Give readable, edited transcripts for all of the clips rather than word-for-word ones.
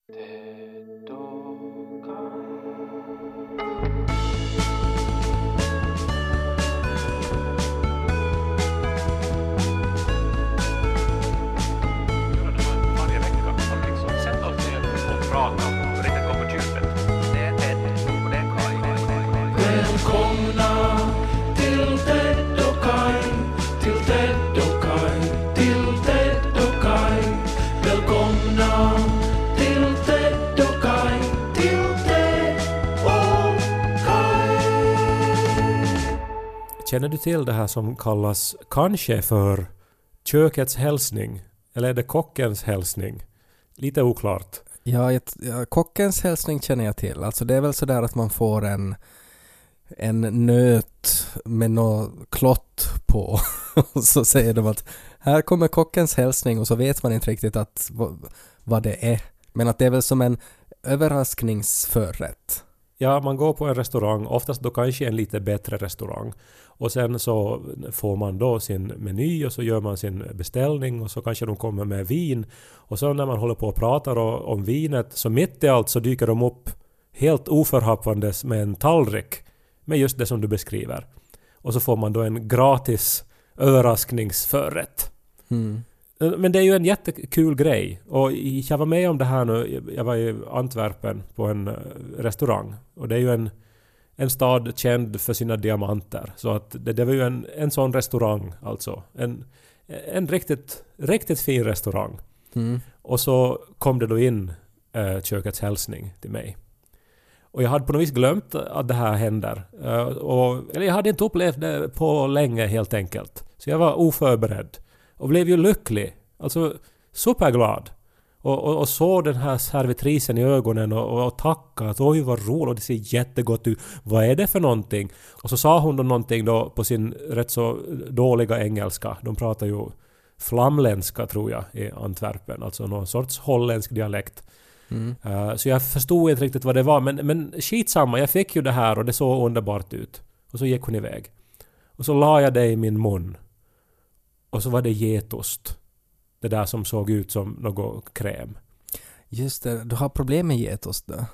Varje vecka och liksom sätta oss ner och prata och riktigt gå på djupet. Det är Ted och det är Kai. Välkomna till Ted och Kai, till Ted och Kai, till Ted och Kai. Välkomna till Ted och Kai, till Ted och Kai. Känner du till det här som kallas kanske för kökets hälsning? Eller är det kockens hälsning? Lite oklart. Ja, kockens hälsning känner jag till. Alltså det är väl sådär att man får en nöt med något klott på. Och så säger de att här kommer kockens hälsning och så vet man inte riktigt vad det är. Men att det är väl som en överraskningsförrätt. Ja, man går på en restaurang, oftast då kanske en lite bättre restaurang. Och sen så får man då sin meny och så gör man sin beställning och så kanske de kommer med vin. Och så när man håller på och pratar om vinet så mitt i allt så dyker de upp helt oförhappandes med en tallrik med just det som du beskriver. Och så får man då en gratis överraskningsförrätt. Mm. Men det är ju en jättekul grej. Och jag var med om det här nu. Jag var i Antwerpen på en restaurang. Och det är ju en stad känd för sina diamanter. Så att det var ju en sån restaurang alltså. En riktigt fin restaurang. Mm. Och så kom det då in kökets hälsning till mig. Och jag hade på något vis glömt att det här händer. Eller jag hade inte upplevt det på länge helt enkelt. Så jag var oförberedd. Och blev ju lycklig. Alltså superglad. Och såg den här servitrisen i ögonen och tackade att oj vad roligt, det ser jättegott ut. Vad är det för någonting? Och så sa hon då någonting då på sin rätt så dåliga engelska. De pratar ju flamländska tror jag i Antwerpen. Alltså någon sorts holländsk dialekt. Mm. Så jag förstod inte riktigt vad det var. Men skitsamma, jag fick ju det här och det såg underbart ut. Och så gick hon iväg. Och så la jag det i min mun. Och så var det getost. Det där som såg ut som något kräm. Just det, du har problem med getost då?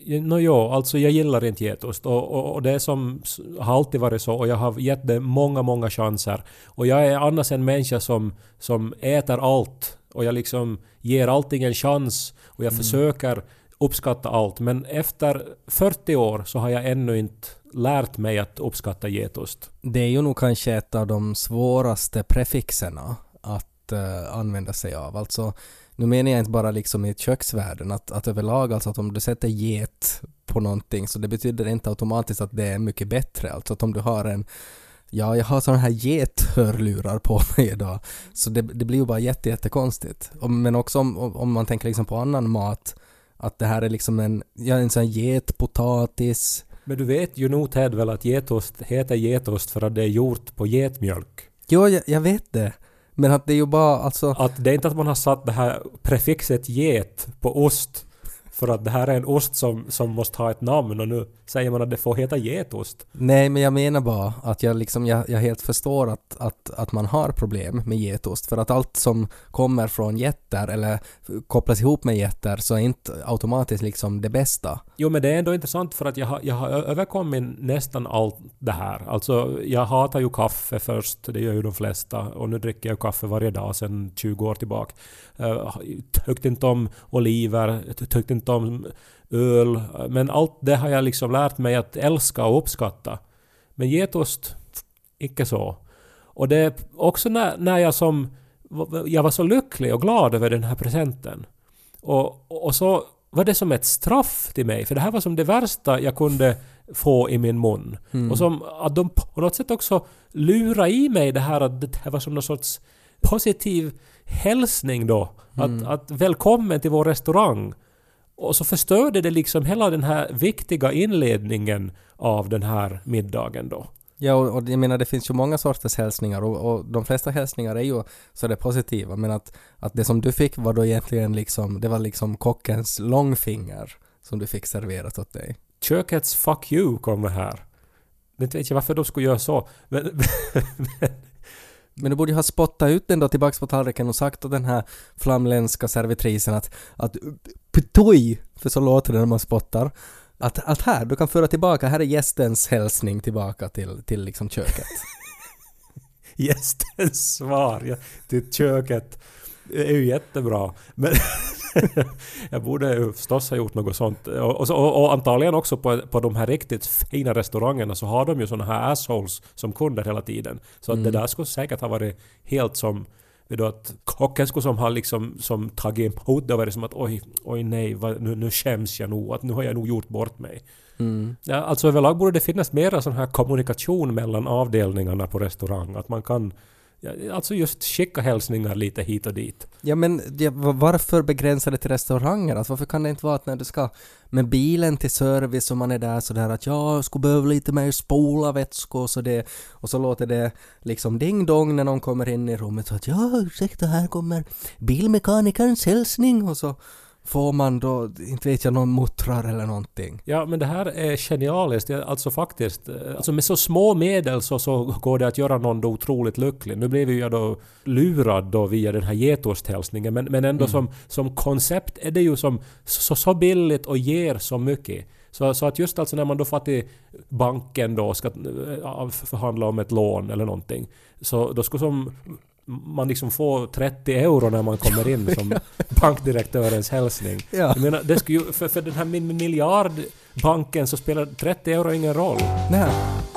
Alltså jag gillar inte getost. Och det som har alltid varit så. Och jag har gett det många chanser. Och jag är annars en människa som äter allt. Och jag liksom ger allting en chans. Och jag försöker uppskatta allt. Men efter 40 år så har jag ännu inte lärt mig att uppskatta getost. Det är ju nog kanske ett av de svåraste prefixerna att använda sig av. Alltså, nu menar jag inte bara liksom i köksvärlden att överlag, alltså att om du sätter get på någonting så det betyder inte automatiskt att det är mycket bättre. Alltså att om du har jag har sådana här gethörlurar på mig idag. Så det blir ju bara jättekonstigt. Men också om man tänker liksom på annan mat, att det här är liksom en sån här getpotatis. Men du vet ju nog Ted väl att getost heter getost för att det är gjort på getmjölk. Jo, jag vet det. Men att det är ju bara alltså... Att det är inte att man har satt det här prefixet get på ost. För att det här är en ost som måste ha ett namn och nu säger man att det får heta getost. Nej, men jag menar bara att jag helt förstår att man har problem med getost. För att allt som kommer från getter eller kopplas ihop med getter så är inte automatiskt liksom det bästa. Jo, men det är ändå intressant för att jag har överkommit nästan allt det här. Alltså, jag hatar ju kaffe först, det gör ju de flesta. Och nu dricker jag kaffe varje dag sedan 20 år tillbaka. Tyckte inte om oliver, tyckte inte om öl. Men allt det har jag liksom lärt mig att älska och uppskatta. Men getost, inte så. Och det är också när jag var så lycklig och glad över den här presenten. Och så var det som ett straff till mig. För det här var som det värsta jag kunde få i min mun. Och som att de på något sätt också lura i mig det här att det här var som någon sorts positiv hälsning då. Att välkommen till vår restaurang. Och så förstörde det liksom hela den här viktiga inledningen av den här middagen då. Ja, och jag menar det finns ju många sorters hälsningar och de flesta hälsningar är ju så det positiva. Men att det som du fick var då egentligen liksom, det var liksom kockens långfinger som du fick serverat åt dig. Kökets fuck you kommer här. Jag vet inte varför de skulle göra så. Men du borde ju ha spottat ut den då tillbaks på tallriken och sagt åt den här flamländska servitrisen att putoi, för så låter det när man spottar. Att här, du kan föra tillbaka, här är gästens hälsning tillbaka till liksom köket. Gästens svar till köket är ju jättebra. Men jag borde ju förstås ha gjort något sånt. Och antagligen också på de här riktigt fina restaurangerna så har de ju såna här assholes som kunder hela tiden. Så att det där skulle säkert ha varit helt som att kocken skulle som har liksom som tagit emot det och varit som att oj nej, nu skäms jag nog, att nu har jag nog gjort bort mig. Ja, alltså överlag borde det finnas mera sån här kommunikation mellan avdelningarna på restaurang. Att man kan alltså just skicka hälsningar lite hit och dit. Ja, men varför begränsa det till restauranger? Alltså, varför kan det inte vara att när du ska med bilen till service och man är där sådär att jag skulle behöva lite mer spolarvätska och så låter det liksom ding-dong när någon kommer in i rummet så att ursäkta, här kommer bilmekanikerns hälsning och så får man då, inte vet jag, någon muttrar eller någonting. Ja, men det här är genialiskt. Alltså faktiskt, alltså med så små medel så går det att göra någon då otroligt lycklig. Nu blev jag då lurad då via den här getosthälsningen, men ändå som koncept är det ju som så billigt och ger så mycket. Så att just alltså när man då får till banken då ska förhandla om ett lån eller någonting, så då skulle som man liksom får 30 euro när man kommer in som bankdirektörens hälsning. Ja. Jag menar, det skulle ju, för den här miljardbanken så spelar 30 euro ingen roll. Nej.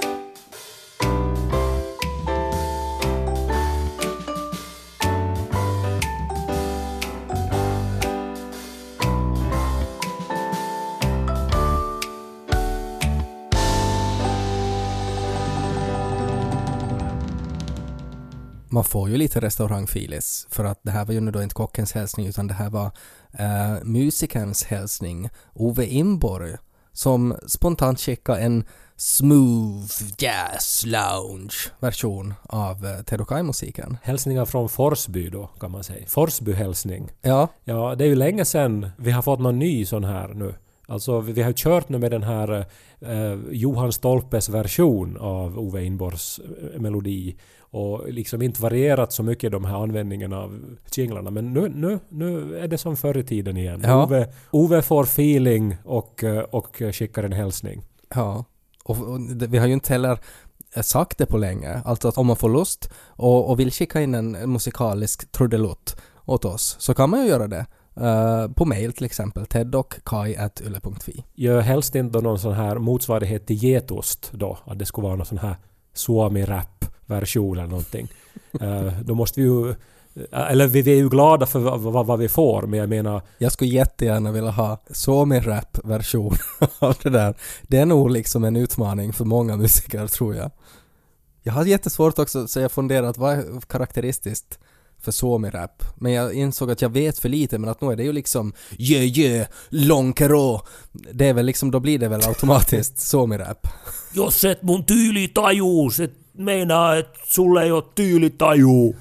Man får ju lite restaurangfilis för att det här var ju nu då inte kockens hälsning utan det här var musikerns hälsning, Ove Inborg, som spontant skickade en smooth jazz lounge version av Tedokai-musiken. Hälsningar från Forsby då kan man säga. Forsby-hälsning. Ja. Ja, det är ju länge sedan vi har fått någon ny sån här nu. Alltså vi har kört nu med den här Johan Stolpes version av Ove Inborgs melodi och liksom inte varierat så mycket de här användningen av jinglarna, men nu är det som förr i tiden igen. Ja. Ove får feeling och skickar en hälsning. Ja, och vi har ju inte heller sagt det på länge. Alltså att om man får lust och vill skicka in en musikalisk trudelutt åt oss så kan man ju göra det. På mail till exempel tedokai@yle.fi. Gör helst inte någon sån här motsvarighet till getost då, att det skulle vara någon sån här Suomi-rap-version eller någonting. Då måste vi ju, eller vi är ju glada för vad vi får, men jag menar... Jag skulle jättegärna vilja ha Suomi-rap-version av det där. Det är nog liksom en utmaning för många musiker, tror jag. Jag har jättesvårt också, så jag funderat vad är karaktäristiskt för Suomi-rap. Men jag insåg att jag vet för lite, men att nu är det ju liksom lonkero. Det är väl liksom, då blir det väl automatiskt Suomi-rap. Jos et mun tyyli tajuu, se meinaa, et sulle ei oo tyyli tajuu.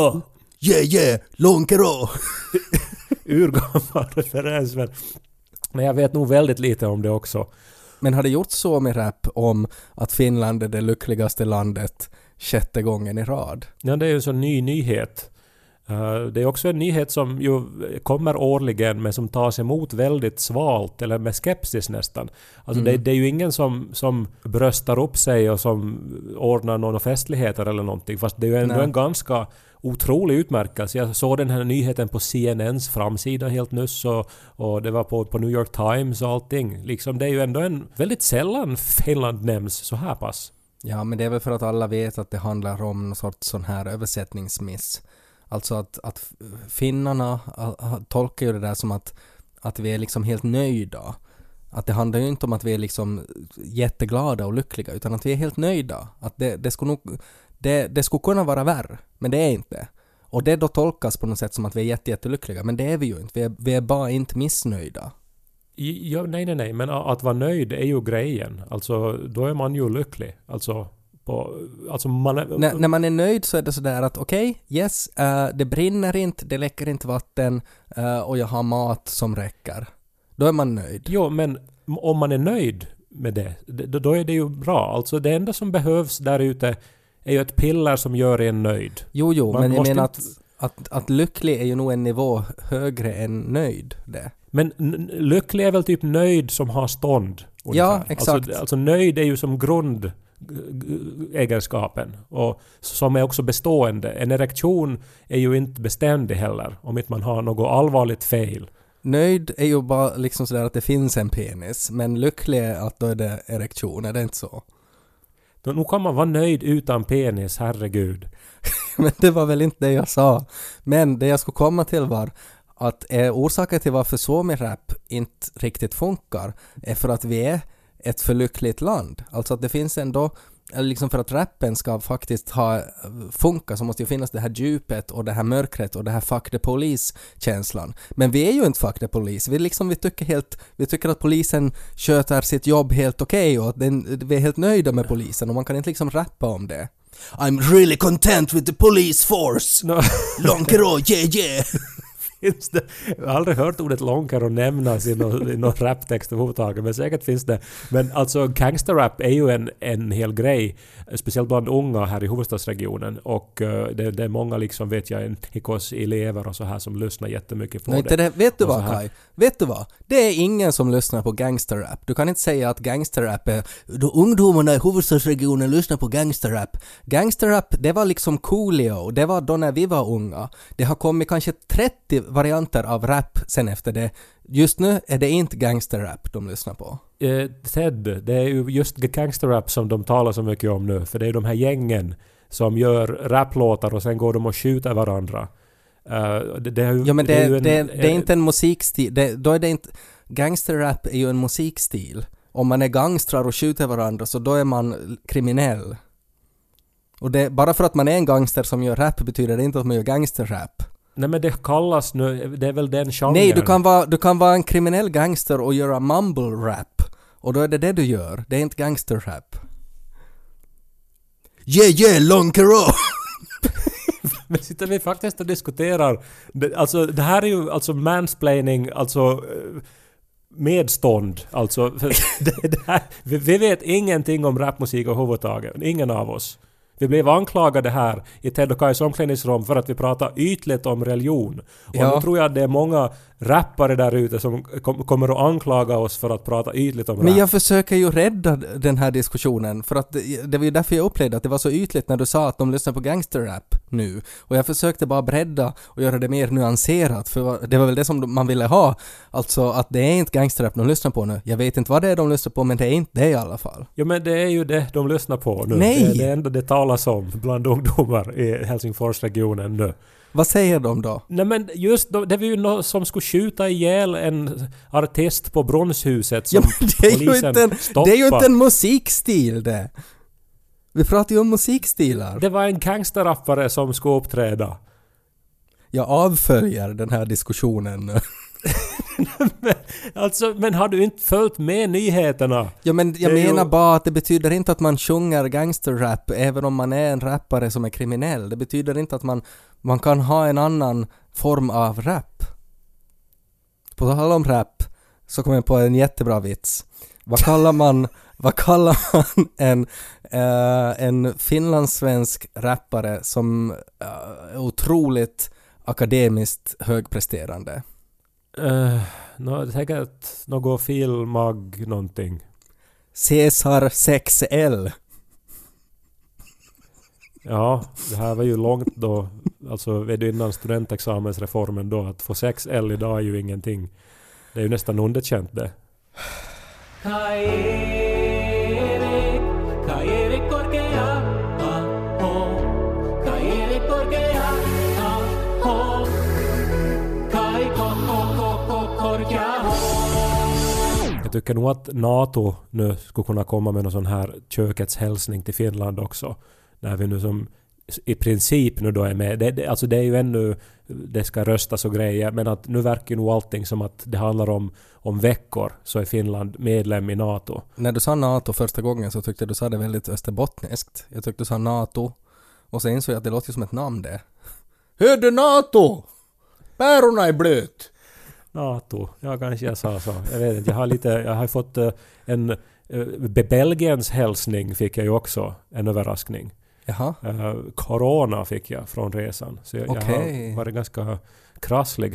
Lonkero. Urgammal referens, men jag vet nog väldigt lite om det också. Men har det gjort Suomi-rap om att Finland är det lyckligaste landet 6:e gången i rad? Ja, det är ju en sån ny nyhet. Det är också en nyhet som ju kommer årligen men som tas emot väldigt svalt eller med skepsis nästan. Alltså det är ju ingen som bröstar upp sig och som ordnar några festligheter eller någonting, fast det är ju ändå en ganska otrolig utmärkelse. Jag såg den här nyheten på CNNs framsida helt nyss och det var på New York Times och allting. Liksom, det är ju ändå en väldigt sällan Finland nämns så här pass. Ja, men det är väl för att alla vet att det handlar om någon sorts sån här översättningsmiss. Alltså att finnarna tolkar ju det där som att vi är liksom helt nöjda. Att det handlar ju inte om att vi är liksom jätteglada och lyckliga, utan att vi är helt nöjda. Att det skulle kunna vara värre, men det är inte. Och det då tolkas på något sätt som att vi är jättelyckliga, men det är vi ju inte. Vi är bara inte missnöjda. Ja, nej, men att vara nöjd är ju grejen. Alltså, då är man ju lycklig. Alltså när man är nöjd så är det sådär att yes, det brinner inte, det läcker inte vatten och jag har mat som räcker. Då är man nöjd. Jo, men om man är nöjd med det, då är det ju bra. Alltså det enda som behövs där ute är ju ett piller som gör en nöjd. Jo, men jag menar att lycklig är ju nog en nivå högre än nöjd det. Men lycklig är väl typ nöjd som har stånd? Ungefär. Ja, exakt. Alltså nöjd är ju som grundegenskapen och som är också bestående. En erektion är ju inte beständig heller om inte man har något allvarligt fel. Nöjd är ju bara liksom sådär att det finns en penis, men lycklig är att då är det erektion, är det inte så? Nu kan man vara nöjd utan penis, herregud. Men det var väl inte det jag sa. Men det jag skulle komma till var att orsaken till varför Suomi-rap inte riktigt funkar är för att vi är ett för lyckligt land. Alltså att det finns ändå, liksom för att rappen ska faktiskt funka så måste ju finnas det här djupet och det här mörkret och det här fuck the police-känslan. Men vi är ju inte fuck the police. Vi tycker att polisen sköter sitt jobb helt okej och att vi är helt nöjda med polisen och man kan inte liksom rappa om det. I'm really content with the police force. No. Lonkero, yeah. Finns det? Jag har aldrig hört ordet lonkero nämnas i någon raptext överhuvudtaget, men säkert finns det. Men alltså gangsterrap är ju en hel grej, speciellt bland unga här i huvudstadsregionen, och det är många liksom, vet jag, elever och så här som lyssnar jättemycket på det. Vet du vad, Kai? Vet du vad? Det är ingen som lyssnar på gangsterrap. Du kan inte säga att gangsterrap är då ungdomarna i huvudstadsregionen lyssnar på gangsterrap. Gangsterrap, det var liksom Coolio. Det var då när vi var unga. Det har kommit kanske 30 varianter av rap sen efter det. Just nu är det inte gangsterrap de lyssnar på. Ted, det är ju just gangsterrap som de talar så mycket om nu. För det är de här gängen som gör raplåtar och sen går de och skjuter varandra. Det är inte en musikstil. Då är det inte, gangsterrap är ju en musikstil. Om man är gangstrar och skjuter varandra så då är man kriminell. Och bara för att man är en gangster som gör rap betyder det inte att man gör gangsterrap. Nej, men det kallas nu, det är väl den genren. Nej, du kan vara en kriminell gangster och göra mumble rap. Och då är det du gör. Det är inte gangsterrap. Yeah, Lonkero! Men sitter vi faktiskt och diskuterar, alltså det här är ju alltså mansplaining, alltså medstånd, alltså det här, vi vet ingenting om rapmusik överhuvudtaget, ingen av oss. Vi blev anklagade här i Ted och Kais omklädningsrum för att vi pratar ytligt om religion. Och nu tror jag att det är många rappare där ute som kommer att anklaga oss för att prata ytligt om rap. Men jag försöker ju rädda den här diskussionen, för att det var ju därför jag upplevde att det var så ytligt när du sa att de lyssnar på gangsterrap nu. Och jag försökte bara bredda och göra det mer nyanserat, för det var väl det som man ville ha. Alltså att det är inte gangsterrap de lyssnar på nu. Jag vet inte vad det är de lyssnar på, men det är inte det i alla fall. Jo, men det är ju det de lyssnar på nu. Nej! Det är det enda det talas om bland ungdomar i Helsingforsregionen nu. Vad säger de då? Nej, men just då, det var ju någon som skulle skjuta ihjäl en artist på Bronshuset som polisen stoppade. Det är ju inte en musikstil det. Vi pratar ju om musikstilar. Det var en gangsterrappare som skulle uppträda. Jag avföljer den här diskussionen. men har du inte följt med nyheterna? Ja, men jag menar bara att det betyder inte att man sjunger gangsterrap även om man är en rappare som är kriminell. Det betyder inte att man kan ha en annan form av rap. På tal om rap så kommer jag på en jättebra vits. Vad kallar man en finlandssvensk rappare som är otroligt akademiskt högpresterande? Säkert något filmag någonting. Cesar 6L. Ja, det här var ju långt då. Alltså innan studentexamensreformen då. Att få 6L idag är ju ingenting. Det är ju nästan underkänt det. Jag tycker nog att NATO nu skulle kunna komma med någon sån här kökets hälsning till Finland också. När vi nu som i princip nu då är med. Alltså det är ju ännu, det ska röstas och grejer, men att nu verkar nog allting som att det handlar om veckor så är Finland medlem i NATO. När du sa NATO första gången så tyckte du sa det väldigt österbottniskt. Jag tyckte du sa NATO och sen insåg jag att det låter som ett namn det. Hör du NATO? Pärorna är blöt. NATO, ja kanske jag sa så. Jag vet inte, jag har fått en Belgiens hälsning fick jag ju också, en överraskning. Jaha. Corona fick jag från resan. Så jag har varit ganska krasslig här.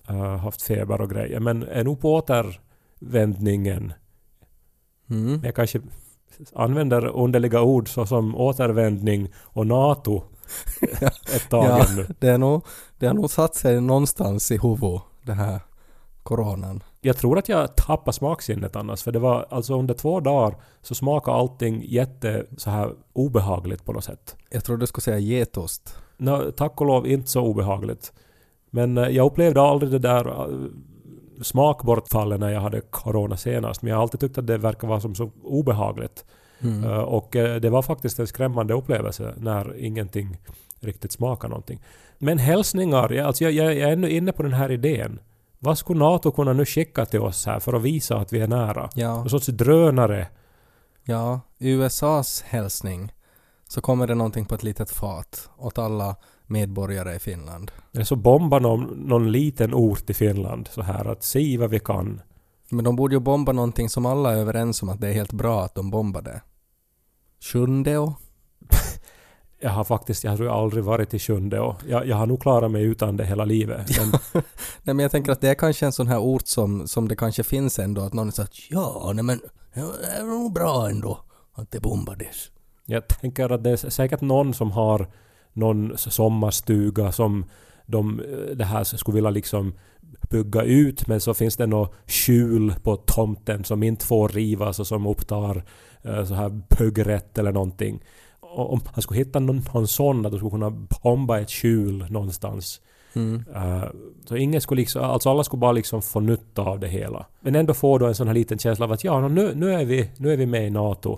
haft feber och grejer. Men är nog på återvändningen. Jag kanske använder underliga ord såsom återvändning och NATO ett tag ännu. Det har nog satt sig någonstans i huvudet, det här coronan. Jag tror att jag tappade smaksinnet annars. För det var alltså under 2 dagar så smakade allting jätte så här obehagligt på något sätt. Jag tror du skulle säga getost. Tack och lov inte så obehagligt. Men jag upplevde aldrig det där smakbortfallet när jag hade corona senast. Men jag har alltid tyckt att det verkar vara som så obehagligt. Och det var faktiskt en skrämmande upplevelse när ingenting riktigt smakar någonting. Men hälsningar, jag är ännu inne på den här idén. Vad skulle NATO kunna nu skicka till oss här för att visa att vi är nära? Ja. En sorts drönare. Ja, USAs hälsning. Så kommer det någonting på ett litet fat åt alla medborgare i Finland. Eller så bombar någon liten ort i Finland så här att se vad vi kan. Men de borde ju bomba någonting som alla är överens om att det är helt bra att de bombade. Sjundeo? Jag har aldrig varit i Sjundeo. Jag har nog klarat mig utan det hela livet. Men Nej, men jag tänker att det är kanske en sån här ort som det kanske finns ändå. Att någon säger att det är nog bra ändå att det bombades. jag tänker att det är säkert någon som har någon sommarstuga som det här skulle vilja liksom bygga ut, men så finns det något skjul på tomten som inte får rivas och som upptar så här byggrätt eller någonting. Och om han skulle hitta någon sån att de skulle kunna bomba ett skjul någonstans. Så ingen skulle liksom, alltså alla skulle bara liksom få nytta av det hela. Men ändå får då en sån här liten känsla av att ja, nu är vi med i NATO.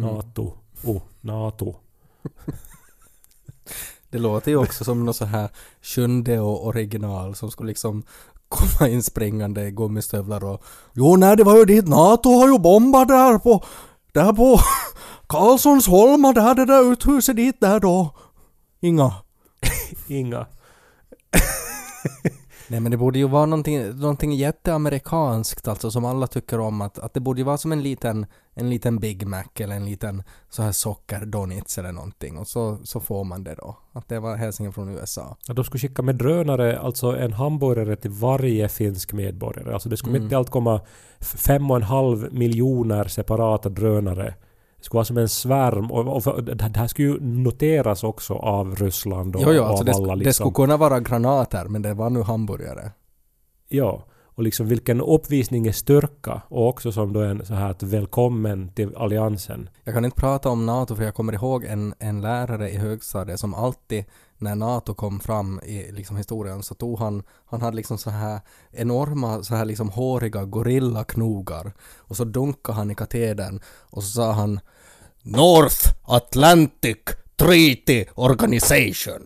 NATO. Det låter ju också som något så här sjunde och original som skulle liksom komma in springande i gummistövlar och det var ju dit NATO har ju bombat där på Karlssons holma där, det där uthuset dit där då. Inga. Nej, men det borde ju vara någonting jätteamerikanskt, alltså som alla tycker om, att det borde ju vara som en liten Big Mac eller en liten så här sockerdonits eller någonting, och så får man det då. Att det var hälsningen från USA. Ja, de skulle skicka med drönare, alltså en hamburgare till varje finsk medborgare. Alltså det skulle inte allt komma 5,5 miljoner separata drönare. Det skulle vara som en svärm, och det här skulle ju noteras också av Ryssland och alltså av alla. Det skulle kunna vara granater, men det var nu hamburgare. Ja, och liksom vilken uppvisning i styrka, och också som då en så här att välkommen till alliansen. Jag kan inte prata om NATO, för jag kommer ihåg en lärare i högstadiet som alltid när NATO kom fram i liksom historien, så tog han hade liksom så här enorma så här liksom håriga gorillaknogar, och så dunkade han i katedern och så sa han North Atlantic Treaty Organization.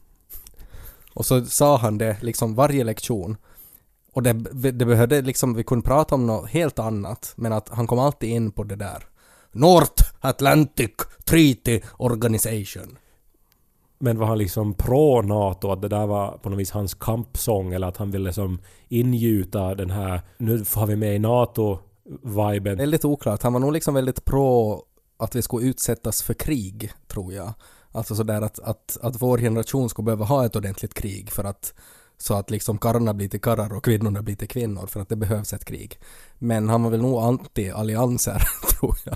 Och så sa han det liksom varje lektion. Och det behövde liksom, vi kunde prata om något helt annat, men att han kom alltid in på det där. North Atlantic Treaty Organization. Men var han liksom pro-NATO, att det där var på något vis hans kampsång, eller att han ville som ingjuta den här, nu får vi med i NATO-viben? Väldigt oklart. Han var nog liksom väldigt pro att vi skulle utsättas för krig, tror jag. Alltså sådär att vår generation skulle behöva ha ett ordentligt krig för att så att liksom karlarna blir till karlar och kvinnorna blir till kvinnor, för att det behövs ett krig. Men han var väl nog anti-allianser, tror jag.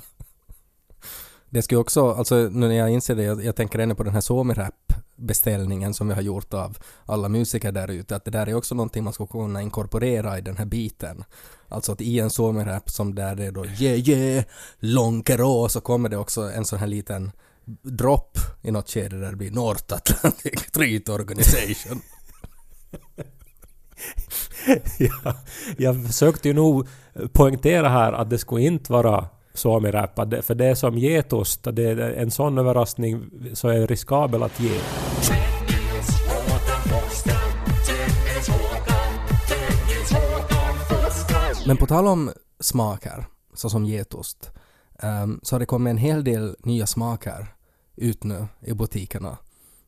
Det skulle också, alltså nu när jag inser det, jag tänker ännu på den här Suomi-rap-beställningen som vi har gjort av alla musiker där ute, att det där är också någonting man ska kunna inkorporera i den här biten. Alltså att i en Suomi-rap som där det är då långkerå, så kommer det också en sån här liten dropp i något skede där det blir North Atlantic Treaty Organization. Ja, jag försökte ju nog poängtera här att det skulle inte vara Suomi-rap, för det är som getost, det är en sån överraskning så är riskabel att ge. Men på tal om smaker, så som getost, så har det kommit en hel del nya smaker ut nu i butikerna.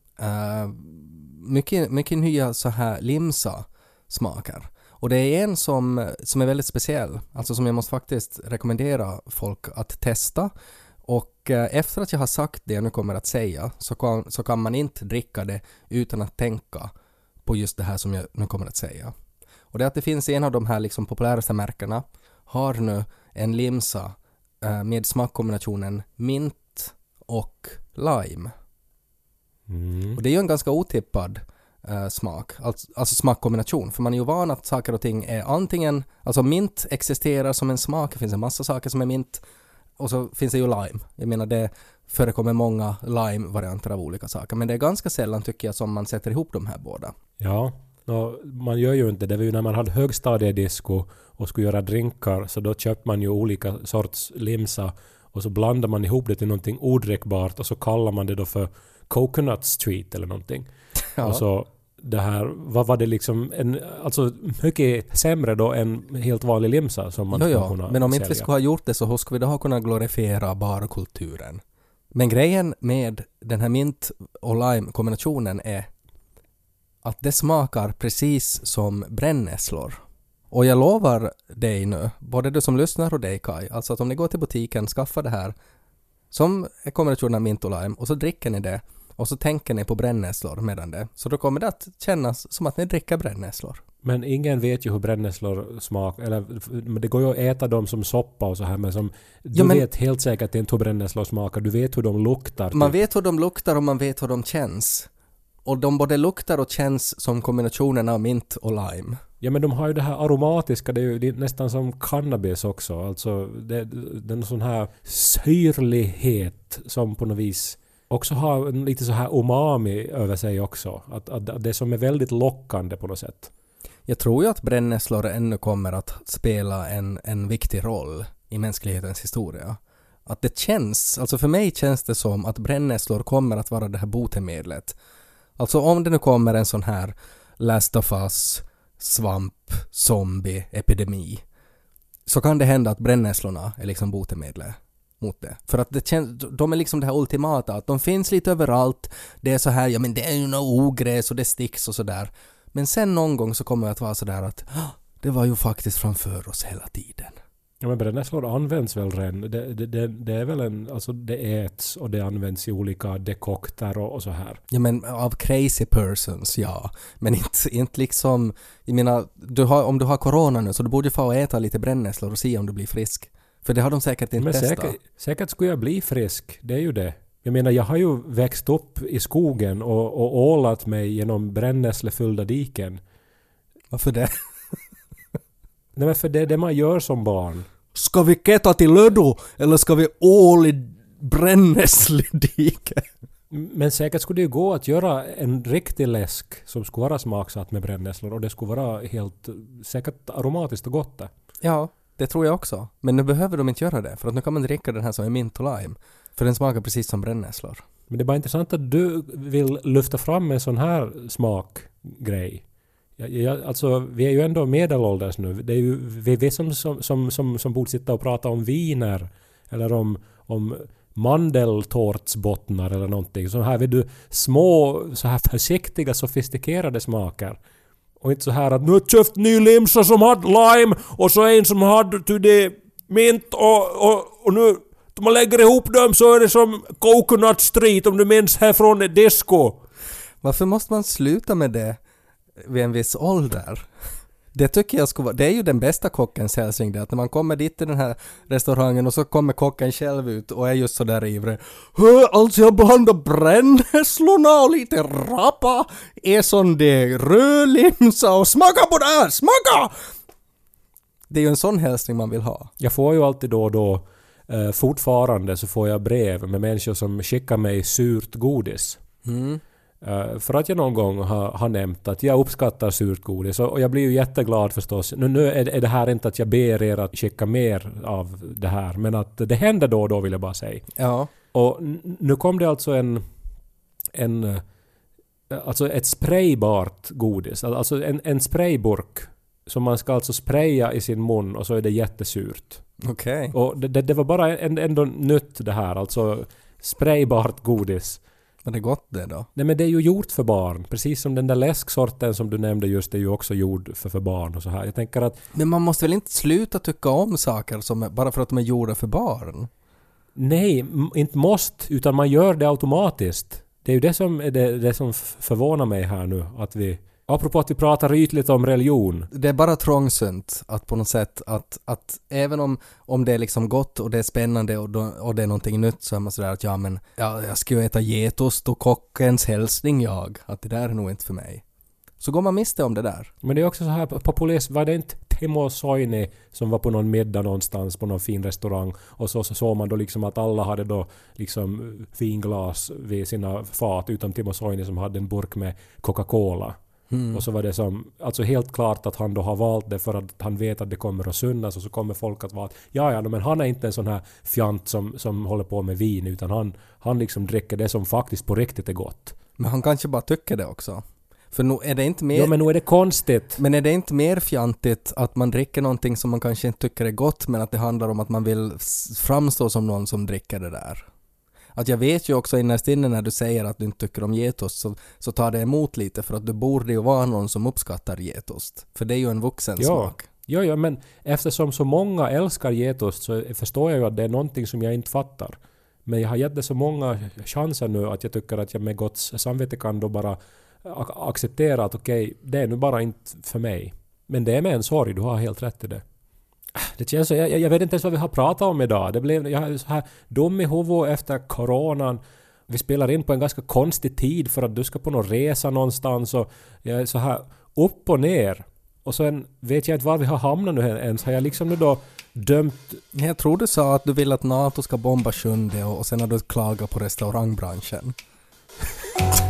Mycket nya så här limsa smaker. Och det är en som är väldigt speciell, alltså som jag måste faktiskt rekommendera folk att testa. Och efter att jag har sagt det jag nu kommer att säga, så kan man inte dricka det utan att tänka på just det här som jag nu kommer att säga. Och det är att det finns en av de här liksom populäraste märkena har nu en limsa med smakkombinationen mint och lime. Och det är ju en ganska otippad smak, alltså smakkombination. För man är ju van att saker och ting är antingen, alltså mint existerar som en smak, det finns en massa saker som är mint, och så finns det ju lime. Jag menar det förekommer många lime-varianter av olika saker, men det är ganska sällan tycker jag som man sätter ihop de här båda. Ja, man gör ju inte det. Det var ju när man hade högstadiedisco och skulle göra drinkar, så då köpte man ju olika sorts limsa och så blandar man ihop det till någonting odrickbart och så kallar man det då för Coconut Street eller någonting. Ja. Och så det här, vad var det liksom alltså mycket sämre då än helt vanlig limsa som man skulle kunna men om sälja. inte vi skulle ha gjort det så skulle vi då ha kunnat glorifiera barkulturen. Men grejen med den här mint och lime kombinationen är att det smakar precis som brännässlor. Och jag lovar dig nu, både du som lyssnar och dig Kai, alltså att om ni går till butiken, skaffa det här som är kombinationen av mint och lime och så dricker ni det och så tänker ni på brännässlor medan det. Så då kommer det att kännas som att ni dricker brännässlor. Men ingen vet ju hur brännässlor smakar. Eller det går ju att äta dem som soppa och så här. Men som, du vet helt säkert inte hur brännässlor smakar. Du vet hur de luktar. Man vet hur de luktar och man vet hur de känns. Och de både luktar och känns som kombinationen av mint och lime. Ja, men de har ju det här aromatiska. Det är ju nästan som cannabis också. Alltså det är en sån här syrlighet som på något vis också har en lite så här umami över sig också. Att det som är väldigt lockande på något sätt. Jag tror ju att brännässlor ännu kommer att spela en viktig roll i mänsklighetens historia. Att det känns, alltså för mig känns det som att brännässlor kommer att vara det här botemedlet. Alltså om det nu kommer en sån här Last of Us, svamp, zombie, epidemi, så kan det hända att brännässlorna är liksom botemedlet mot det. För att det känns, de är liksom det här ultimata, att de finns lite överallt. Det är så här, ja men det är ju något ogräs och det sticks och sådär. Men sen någon gång så kommer det att vara sådär att det var ju faktiskt framför oss hela tiden. Ja, men brännässlor används väl redan. Det är väl alltså det äts och det används i olika dekokter och så här. Ja, men av crazy persons, ja. Men inte liksom, jag menar, om du har corona nu så du borde få äta lite brännässlor och se om du blir frisk. För det har de säkert inte testat. Säkert skulle jag bli frisk, det är ju det. Jag menar, jag har ju växt upp i skogen och ålat mig genom brännässlefyllda diken. Varför det? Nej, men för det är det man gör som barn. Ska vi keta till Lödo eller ska vi ål i brännässlediken? Men säkert skulle det ju gå att göra en riktig läsk som skulle vara smaksatt med brännässlor och det skulle vara helt säkert aromatiskt och gott det. Ja, det tror jag också. Men nu behöver de inte göra det för att nu kan man dricka den här som är mint och lime. För den smakar precis som brännässlor. Men det är bara intressant att du vill lyfta fram en sån här smakgrej. Alltså, vi är ju ändå medelålders nu. Det är ju vi som borde sitta och prata om viner eller om mandeltårtsbottnar eller någonting. Så här vill du små, så här försiktiga, sofistikerade smaker. Och inte så här att nu har köpt ny limsa som hade lime och så en som hade till det mint och nu om man lägger ihop dem så är det som Coconut Street om du minns härifrån ett disco. Varför måste man sluta med det vid en viss ålder? Det tycker jag skulle vara, det är ju den bästa kockens hälsning det, att när man kommer dit till den här restaurangen och så kommer kocken själv ut och är just så där ivrig. Alltså jag blandar brännässlorna och lite rapa, är som det rödlimsa och smaka på det här, smaka! Det är ju en sån hälsning man vill ha. Jag får ju alltid då och då, fortfarande så får jag brev med människor som skickar mig surt godis. För att jag någon gång har nämnt att jag uppskattar surt godis och jag blir ju jätteglad förstås. Nu är det här inte att jag ber er att skicka mer av det här, men att det händer då och då vill jag bara säga. Ja. Och nu kom det alltså alltså ett spraybart godis, alltså en sprayburk som man ska alltså spraya i sin mun och så är det jättesurt. Okej. Och det var bara ändå nytt det här, alltså spraybart godis. Men det är gott det då? Nej, men det är ju gjort för barn. Precis som den där läsksorten som du nämnde just är ju också gjord för barn och så här. Jag tänker att... Men man måste väl inte sluta tycka om saker som bara för att de är gjorda för barn? Nej, inte måste, utan man gör det automatiskt. Det är ju det som är det som förvånar mig här nu. Att vi Apropå att vi pratar ytligt om religion. Det är bara trångsynt att på något sätt att även om det är liksom gott och det är spännande och det är någonting nytt, så är man sådär att jag ska ju äta getost och kockens hälsning att det där är nog inte för mig. Så går man miste om det där. Men det är också så här, på polis var det inte Timo Soini som var på någon middag någonstans på någon fin restaurang, och så såg man då liksom att alla hade då liksom vinglas vid sina fat utom Timo Soini som hade en burk med Coca-Cola. Och så var det som, alltså helt klart att han då har valt det för att han vet att det kommer att syndas, och så kommer folk att vara att men han är inte en sån här fjant som håller på med vin, utan han liksom dricker det som faktiskt på riktigt är gott. Men han kanske bara tycker det också. För nu är det inte mer... Ja, men nu är det konstigt. Men är det inte mer fjantigt att man dricker någonting som man kanske inte tycker är gott, men att det handlar om att man vill framstå som någon som dricker det där? Att jag vet ju också innerst inne när du säger att du inte tycker om getost, så tar det emot lite, för att du borde ju vara någon som uppskattar getost. För det är ju en vuxen smak. Ja, men eftersom så många älskar getost så förstår jag ju att det är någonting som jag inte fattar. Men jag har gett det så många chanser nu att jag tycker att jag med gott samvete kan då bara acceptera att okej, det är nu bara inte för mig. Men det är med en sorg, du har helt rätt i det. Det känns så, jag vet inte ens vad vi har pratat om idag. Jag är så här dum i huvudet efter coronan. Vi spelar in på en ganska konstig tid för att du ska på någon resa någonstans, och jag är så här upp och ner. Och sen vet jag inte var vi har hamnat nu ens. Har jag liksom nu då dömt... Jag tror du sa att du vill att NATO ska bomba 7:e och sen har du klagat på restaurangbranschen.